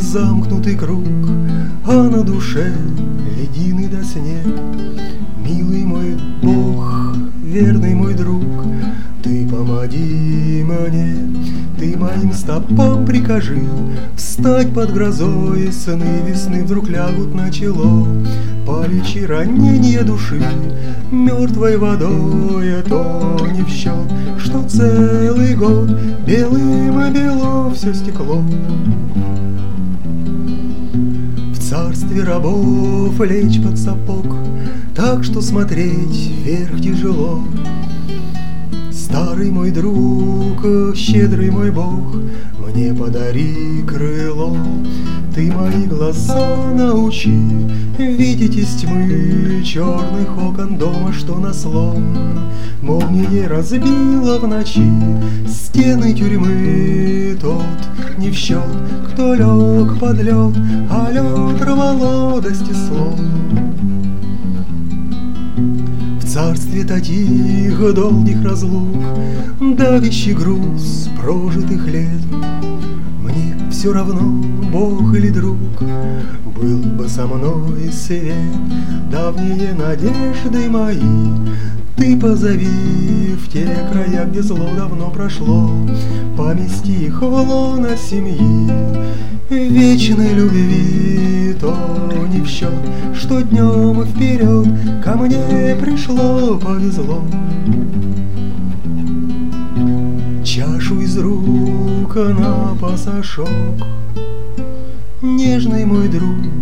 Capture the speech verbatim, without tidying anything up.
замкнутый круг, а на душе ледины до снег. Милый мой Бог, верный мой друг, ты помоги мне, ты моим стопам прикажи встать под грозой, сны весны вдруг лягут на чело. Полечи ранения души мертвой водой, а то не в счет, что целый год белым и бело все стекло. В царстве рабов лечь под сапог, так что смотреть вверх тяжело. Старый мой друг, щедрый мой Бог, мне подари крыло. Ты мои глаза научи видеть из тьмы черных окон дома, что на слом молнией разбила в ночи стены тюрьмы. Тот не в счет, кто лег под лед, а лед рвало до стеслом. В царстве таких долгих разлук давящий груз прожитых лет, мне все равно, Бог или друг, был бы со мной свет. Давние надежды мои ты позови в те края, где зло давно прошло, помести их в лоно семьи вечной любви. То не в счет, что днем вперед ко мне пришло, повезло. Чашу из рук на пасашок, нежный мой друг,